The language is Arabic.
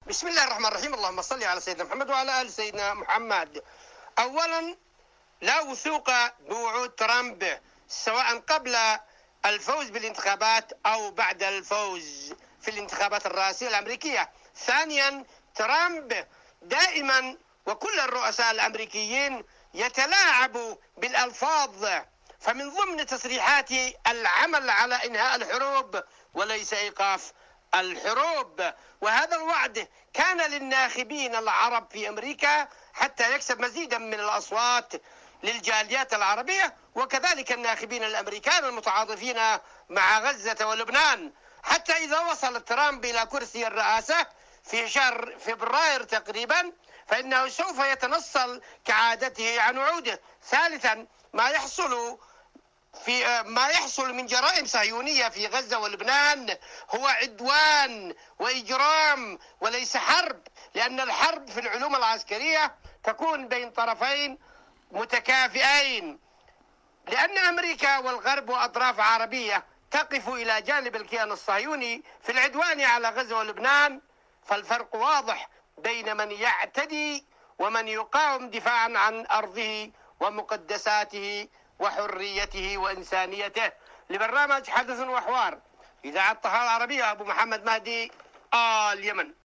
بسم الله الرحمن الرحيم. اللهم صل على سيدنا محمد وعلى آل سيدنا محمد. أولا، لا وثوق بوعود ترامب سواء قبل الفوز بالانتخابات أو بعد الفوز في الانتخابات الرئاسية الأمريكية. ثانيا، ترامب دائما وكل الرؤساء الأمريكيين يتلاعبوا بالألفاظ، فمن ضمن تصريحاته العمل على إنهاء الحروب وليس إيقاف الحروب، وهذا الوعد كان للناخبين العرب في أمريكا حتى يكسب مزيدا من الأصوات للجاليات العربية، وكذلك الناخبين الأمريكان المتعاطفين مع غزة ولبنان، حتى إذا وصل ترامب إلى كرسي الرئاسة في شهر فبراير تقريبا فإنه سوف يتنصل كعادته عن وعوده. ثالثا، ما يحصل من جرائم صهيونية في غزة ولبنان هو عدوان وإجرام وليس حرب، لأن الحرب في العلوم العسكرية تكون بين طرفين متكافئين، لأن أمريكا والغرب وأطراف عربية تقف إلى جانب الكيان الصهيوني في العدوان على غزة ولبنان. فالفرق واضح بين من يعتدي ومن يقاوم دفاعا عن أرضه ومقدساته وحريته وإنسانيته. لبرنامج حدث وحوار إذاعة الطهارة العربية، أبو محمد مهدي، اليمن.